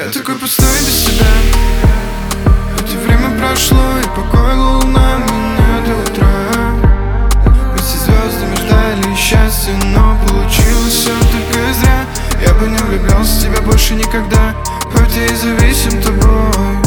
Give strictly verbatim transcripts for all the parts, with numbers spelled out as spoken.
Я такой пустой без тебя, хоть и время прошло, и покой луна меня до утра. Мы все звездами ждали счастья, но получилось все только зря. Я бы не влюблялся в тебя больше никогда, хоть я и зависим тобой.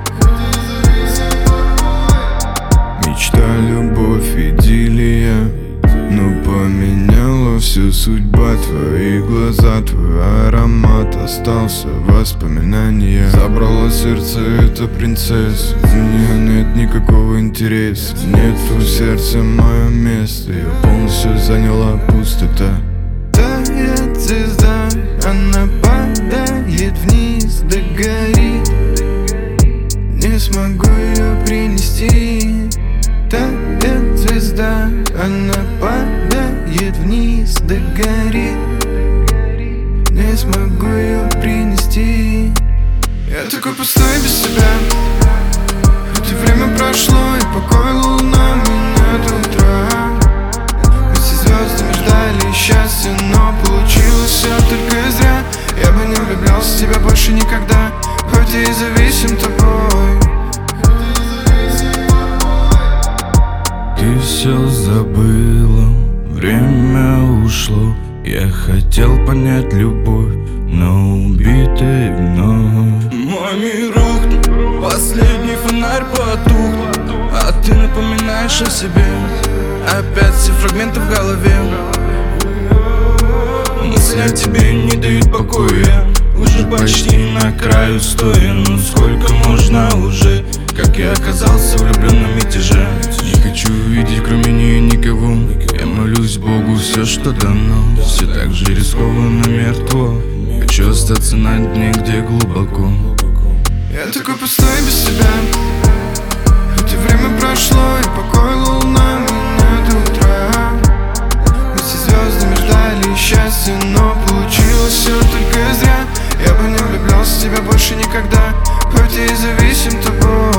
Мечта, любовь, идиллия, но поменяла всю судьба. Твои глаза, твой аромат, остался воспоминания. Забрала сердце эта принцесса, у нее нет никакого интереса. Нету в сердце мое место, ее полностью заняла пустота. Тает звезда, она падает вниз, да горит. Не смогу ее принести. Тает звезда, она падает вниз, да горит. Не смогу ее принести. Я такой пустой без тебя, хоть и время прошло, и покой луна меня до утра. Мы все звездами ждали счастья, но получилось все только зря. Я бы не влюблялся в тебя больше никогда, хоть я и зависим тобой. Ты все забыла, время ушло. Я хотел понять любовь, но убитый вновь. Мой мир рухнул, последний фонарь потух, а ты напоминаешь о себе. Опять все фрагменты в голове. Мысли о тебе не дают покоя. Уже почти на краю стоя, но сколько можно уже? Как я оказался влюблен на мятеже. Не хочу видеть кроме нее никого. Я молюсь Богу, все что дано, все так же рискованно мертво. Хочу остаться на дне, где глубоко. Я такой пустой без тебя, хоть и время прошло, и покой луна меня до утра. Мы все звездами ждали счастья, но получилось все только зря. Я бы не влюблялся в тебя больше никогда, хоть я и зависим тобой.